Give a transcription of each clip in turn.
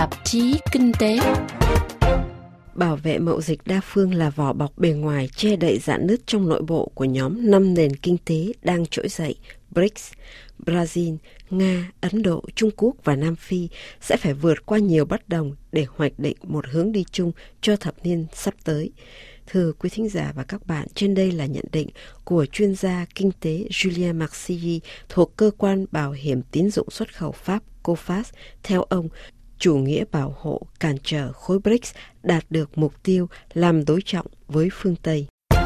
tạp chí Kinh tế. Bảo vệ mậu dịch đa phương là vỏ bọc bề ngoài che đậy rạn nứt trong nội bộ của nhóm 5 nền kinh tế đang trỗi dậy BRICS. Brazil, Nga, Ấn Độ, Trung Quốc và Nam Phi sẽ phải vượt qua nhiều bất đồng để hoạch định một hướng đi chung cho thập niên sắp tới. Thưa quý thính giả và các bạn, trên đây là nhận định của chuyên gia kinh tế Julien Marcilly thuộc cơ quan bảo hiểm tín dụng xuất khẩu Pháp Coface. Theo ông, chủ nghĩa bảo hộ cản trở khối BRICS đạt được mục tiêu làm đối trọng với phương Tây.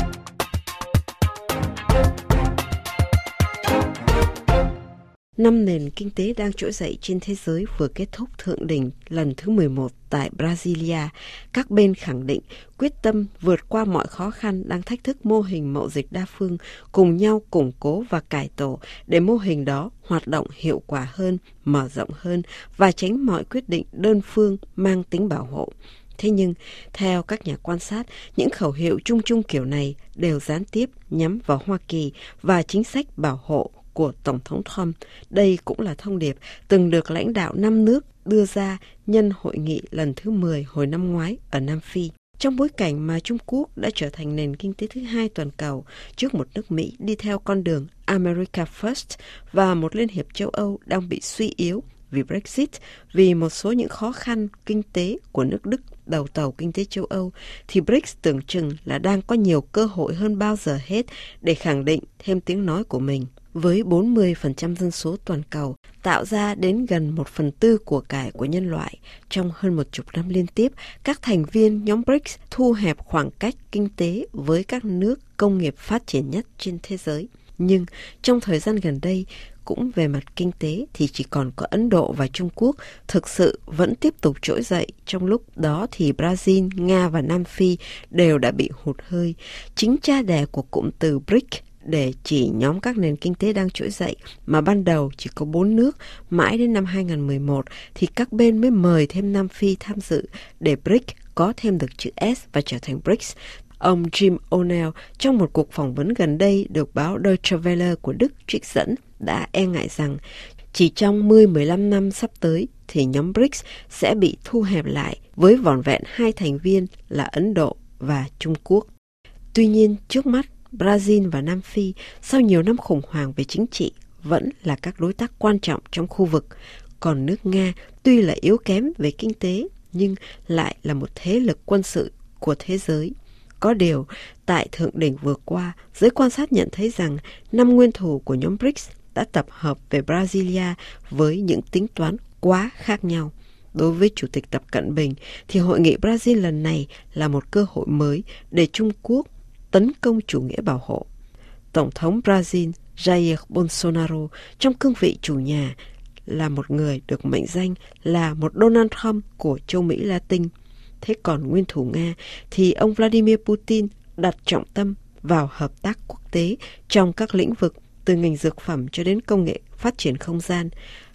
Năm nền kinh tế đang trỗi dậy trên thế giới vừa kết thúc thượng đỉnh lần thứ 11 tại Brasilia. Các bên khẳng định quyết tâm vượt qua mọi khó khăn đang thách thức mô hình mậu dịch đa phương, cùng nhau củng cố và cải tổ để mô hình đó hoạt động hiệu quả hơn, mở rộng hơn và tránh mọi quyết định đơn phương mang tính bảo hộ. Thế nhưng, theo các nhà quan sát, những khẩu hiệu chung chung kiểu này đều gián tiếp nhắm vào Hoa Kỳ và chính sách bảo hộ của Tổng thống Trump. Đây cũng là thông điệp từng được lãnh đạo 5 nước đưa ra nhân hội nghị lần thứ 10 hồi năm ngoái ở Nam Phi. Trong bối cảnh mà Trung Quốc đã trở thành nền kinh tế thứ hai toàn cầu trước một nước Mỹ đi theo con đường America First và một Liên hiệp châu Âu đang bị suy yếu vì Brexit, vì một số những khó khăn kinh tế của nước Đức, đầu tàu kinh tế châu Âu, thì BRICS tưởng chừng là đang có nhiều cơ hội hơn bao giờ hết để khẳng định thêm tiếng nói của mình. Với 40% dân số toàn cầu, tạo ra đến gần 1/4 của cải của nhân loại, trong hơn một chục năm liên tiếp, các thành viên nhóm BRICS thu hẹp khoảng cách kinh tế với các nước công nghiệp phát triển nhất trên thế giới. Nhưng trong thời gian gần đây, cũng về mặt kinh tế thì chỉ còn có Ấn Độ và Trung Quốc thực sự vẫn tiếp tục trỗi dậy. Trong lúc đó thì Brazil, Nga và Nam Phi đều đã bị hụt hơi. Chính cha đẻ của cụm từ BRIC để chỉ nhóm các nền kinh tế đang trỗi dậy mà ban đầu chỉ có 4 nước, mãi đến năm 2011 thì các bên mới mời thêm Nam Phi tham dự để BRIC có thêm được chữ S và trở thành BRICS. Ông Jim O'Neill trong một cuộc phỏng vấn gần đây được báo Deutsche Welle của Đức trích dẫn đã e ngại rằng chỉ trong 10-15 năm sắp tới thì nhóm BRICS sẽ bị thu hẹp lại với vỏn vẹn 2 thành viên là Ấn Độ và Trung Quốc. Tuy nhiên, trước mắt, Brazil và Nam Phi sau nhiều năm khủng hoảng về chính trị vẫn là các đối tác quan trọng trong khu vực. Còn nước Nga tuy là yếu kém về kinh tế nhưng lại là một thế lực quân sự của thế giới. Có điều, tại thượng đỉnh vừa qua, giới quan sát nhận thấy rằng 5 nguyên thủ của nhóm BRICS đã tập hợp về Brasilia với những tính toán quá khác nhau. Đối với Chủ tịch Tập Cận Bình thì hội nghị Brazil lần này là một cơ hội mới để Trung Quốc tấn công chủ nghĩa bảo hộ. Tổng thống Brazil Jair Bolsonaro trong cương vị chủ nhà là một người được mệnh danh là một Donald Trump của châu Mỹ Latin. Thế còn nguyên thủ Nga thì ông Vladimir Putin đặt trọng tâm vào hợp tác quốc tế trong các lĩnh vực từ ngành dược phẩm cho đến công nghệ phát triển không gian.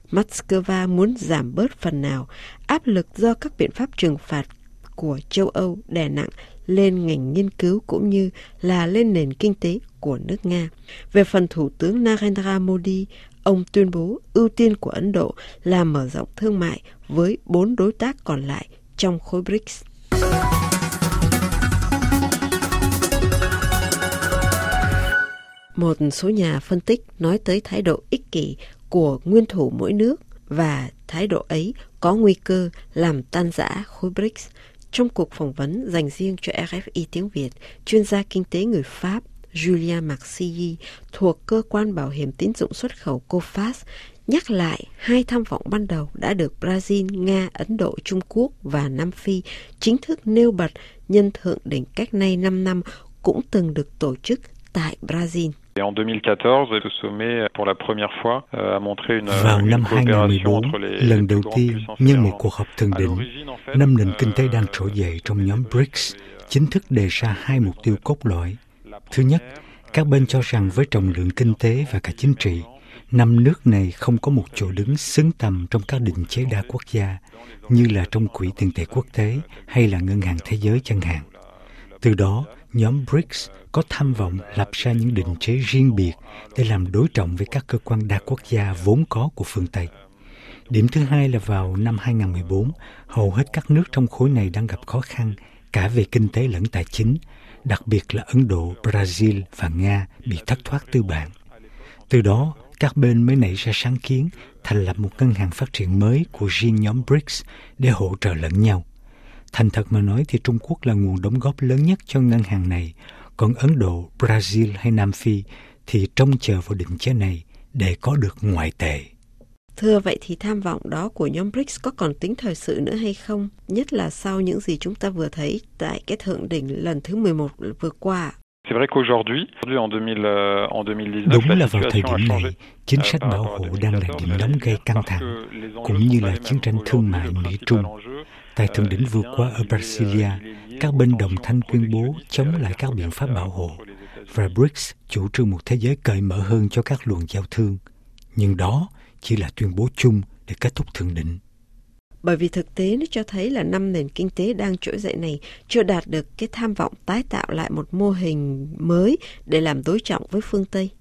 Moscow muốn giảm bớt phần nào áp lực do các biện pháp trừng phạt của châu Âu đè nặng lên ngành nghiên cứu cũng như là lên nền kinh tế của nước Nga. Về phần Thủ tướng Narendra Modi, ông tuyên bố ưu tiên của Ấn Độ là mở rộng thương mại với 4 đối tác còn lại trong khối BRICS. Một số nhà phân tích nói tới thái độ ích kỷ của nguyên thủ mỗi nước và thái độ ấy có nguy cơ làm tan rã khối BRICS. Trong cuộc phỏng vấn dành riêng cho RFI tiếng Việt, chuyên gia kinh tế người Pháp Julien Marcilly thuộc cơ quan bảo hiểm tín dụng xuất khẩu Coface nhắc lại 2 tham vọng ban đầu đã được Brazil, Nga, Ấn Độ, Trung Quốc và Nam Phi chính thức nêu bật nhân thượng đỉnh cách nay 5 năm cũng từng được tổ chức tại Brazil. Vào năm 2014, lần đầu tiên nhân một cuộc họp thượng đỉnh, 5 nền kinh tế đang trỗi dậy trong nhóm BRICS chính thức đề ra 2 mục tiêu cốt lõi. Thứ nhất, các bên cho rằng với trọng lượng kinh tế và cả chính trị, 5 nước này không có một chỗ đứng xứng tầm trong các định chế đa quốc gia như là trong Quỹ tiền tệ quốc tế hay là Ngân hàng Thế giới chẳng hạn. Từ đó, nhóm BRICS có tham vọng lập ra những định chế riêng biệt để làm đối trọng với các cơ quan đa quốc gia vốn có của phương Tây. Điểm thứ hai là vào năm 2014, hầu hết các nước trong khối này đang gặp khó khăn cả về kinh tế lẫn tài chính, đặc biệt là Ấn Độ, Brazil và Nga bị thất thoát tư bản. Từ đó, các bên mới nảy ra sáng kiến thành lập một ngân hàng phát triển mới của riêng nhóm BRICS để hỗ trợ lẫn nhau. Thành thật mà nói thì Trung Quốc là nguồn đóng góp lớn nhất cho ngân hàng này, còn Ấn Độ, Brazil hay Nam Phi thì trông chờ vào định chế này để có được ngoại tệ. Thưa, vậy thì tham vọng đó của nhóm BRICS có còn tính thời sự nữa hay không? Nhất là sau những gì chúng ta vừa thấy tại cái thượng đỉnh lần thứ 11 vừa qua. Đúng là vào thời điểm này, chính sách bảo hộ đang là điểm nóng gây căng thẳng, cũng như là chiến tranh thương mại Mỹ-Trung. Tại thượng đỉnh vừa qua ở Brasilia, các bên đồng thanh tuyên bố chống lại các biện pháp bảo hộ, và BRICS chủ trương một thế giới cởi mở hơn cho các luồng giao thương. Nhưng đó chỉ là tuyên bố chung để kết thúc thượng đỉnh. Bởi vì thực tế nó cho thấy là 5 nền kinh tế đang trỗi dậy này chưa đạt được cái tham vọng tái tạo lại một mô hình mới để làm đối trọng với phương Tây.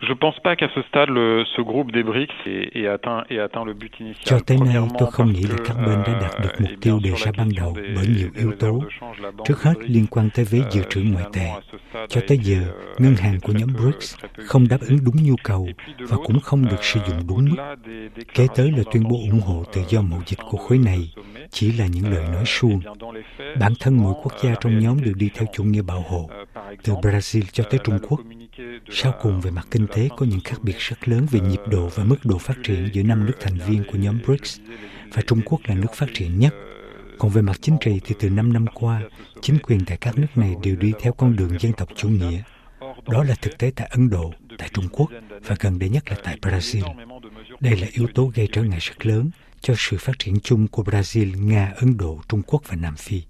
Cho tới nay, tôi không nghĩ là các bên đã đạt được mục tiêu đề ra ban đầu bởi nhiều yếu tố. Trước hết, liên quan tới vế dự trữ ngoại tệ. Cho tới giờ, ngân hàng của nhóm BRICS không đáp ứng đúng nhu cầu và cũng không được sử dụng đúng mức. Kế tới là tuyên bố ủng hộ tự do mậu dịch của khối này, chỉ là những lời nói suông. Bản thân mỗi quốc gia trong nhóm đều đi theo chủ nghĩa bảo hộ, từ Brazil cho tới Trung Quốc. Sau cùng, về mặt kinh tế có những khác biệt rất lớn về nhịp độ và mức độ phát triển giữa 5 nước thành viên của nhóm BRICS, và Trung Quốc là nước phát triển nhất. Còn về mặt chính trị thì từ 5 năm qua, chính quyền tại các nước này đều đi theo con đường dân tộc chủ nghĩa. Đó là thực tế tại Ấn Độ, tại Trung Quốc và gần đây nhất là tại Brazil. Đây là yếu tố gây trở ngại rất lớn cho sự phát triển chung của Brazil, Nga, Ấn Độ, Trung Quốc và Nam Phi.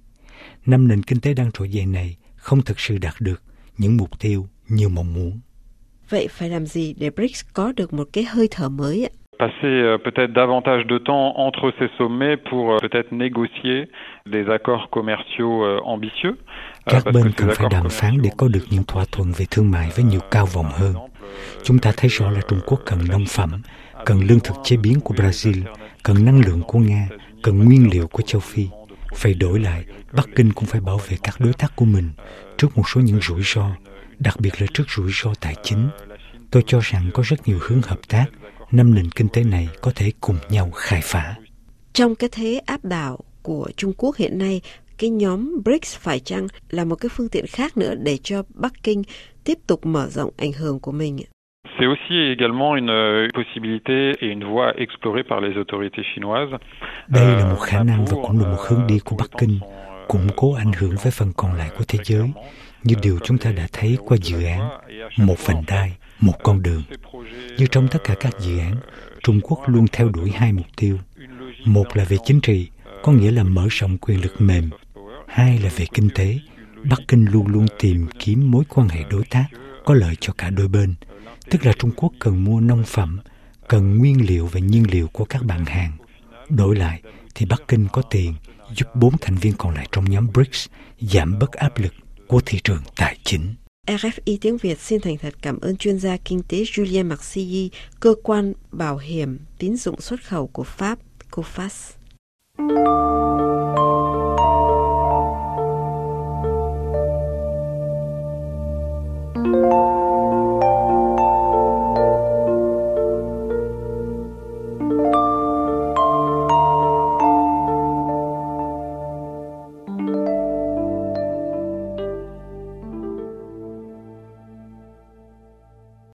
5 nền kinh tế đang trỗi dậy này không thực sự đạt được những mục tiêu như mong muốn. Vậy phải làm gì để BRICS có được một cái hơi thở mới ạ? Passer peut-être davantage de temps entre ces sommets pour peut-être négocier des accords commerciaux ambitieux. Các bên cần phải đàm phán để có được những thỏa thuận về thương mại với nhiều cao vọng hơn. Chúng ta thấy rõ là Trung Quốc cần nông phẩm, cần lương thực chế biến của Brazil, cần năng lượng của Nga, cần nguyên liệu của châu Phi. Phải đổi lại, Bắc Kinh cũng phải bảo vệ các đối tác của mình trước một số những rủi ro, đặc biệt là trước rủi ro tài chính. Tôi cho rằng có rất nhiều hướng hợp tác, 5 nền kinh tế này có thể cùng nhau khai phá. Trong cái thế áp đảo của Trung Quốc hiện nay, cái nhóm BRICS phải chăng là một cái phương tiện khác nữa để cho Bắc Kinh tiếp tục mở rộng ảnh hưởng của mình? C'est aussi également une possibilité et une voie explorée par les autorités chinoises. Đây là một khả năng và cũng là một hướng đi của Bắc Kinh, củng cố ảnh hưởng với phần còn lại của thế giới, như điều chúng ta đã thấy qua dự án một vành đai, một con đường. Như trong tất cả các dự án, Trung Quốc luôn theo đuổi hai mục tiêu. Một là về chính trị, có nghĩa là mở rộng quyền lực mềm. Hai là về kinh tế. Bắc Kinh luôn luôn tìm kiếm mối quan hệ đối tác có lợi cho cả đôi bên. Tức là Trung Quốc cần mua nông phẩm, cần nguyên liệu và nhiên liệu của các bạn hàng. Đổi lại thì Bắc Kinh có tiền giúp 4 thành viên còn lại trong nhóm BRICS giảm bớt áp lực của thị trường tài chính. RFI tiếng Việt xin thành thật cảm ơn chuyên gia kinh tế Julien Marcilly, cơ quan bảo hiểm tín dụng xuất khẩu của Pháp, COFAS.